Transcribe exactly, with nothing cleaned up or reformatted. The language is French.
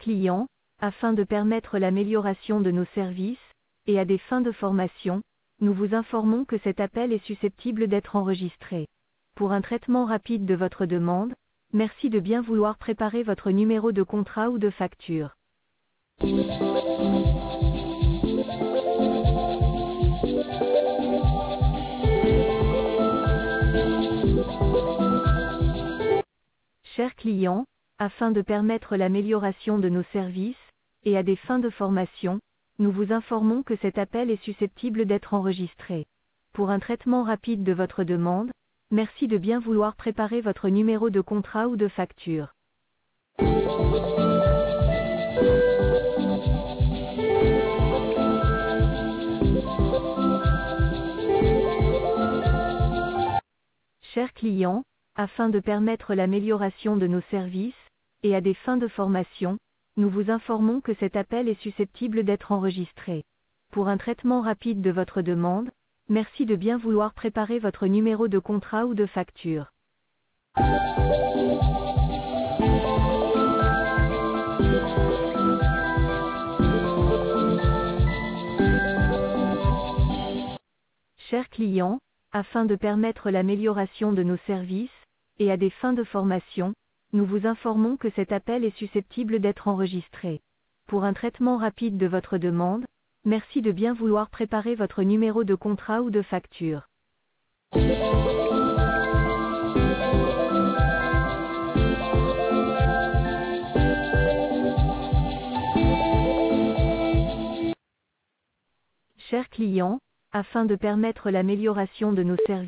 client, afin de permettre l'amélioration de nos services, et à des fins de formation, nous vous informons que cet appel est susceptible d'être enregistré. Pour un traitement rapide de votre demande, merci de bien vouloir préparer votre numéro de contrat ou de facture. Chers clients, afin de permettre l'amélioration de nos services, et à des fins de formation, nous vous informons que cet appel est susceptible d'être enregistré. Pour un traitement rapide de votre demande, merci de bien vouloir préparer votre numéro de contrat ou de facture. Chers clients, afin de permettre l'amélioration de nos services, et à des fins de formation, nous vous informons que cet appel est susceptible d'être enregistré. Pour un traitement rapide de votre demande, merci de bien vouloir préparer votre numéro de contrat ou de facture. Chers clients, afin de permettre l'amélioration de nos services, et à des fins de formation, nous vous informons que cet appel est susceptible d'être enregistré. Pour un traitement rapide de votre demande, merci de bien vouloir préparer votre numéro de contrat ou de facture. Chers clients, afin de permettre l'amélioration de nos services,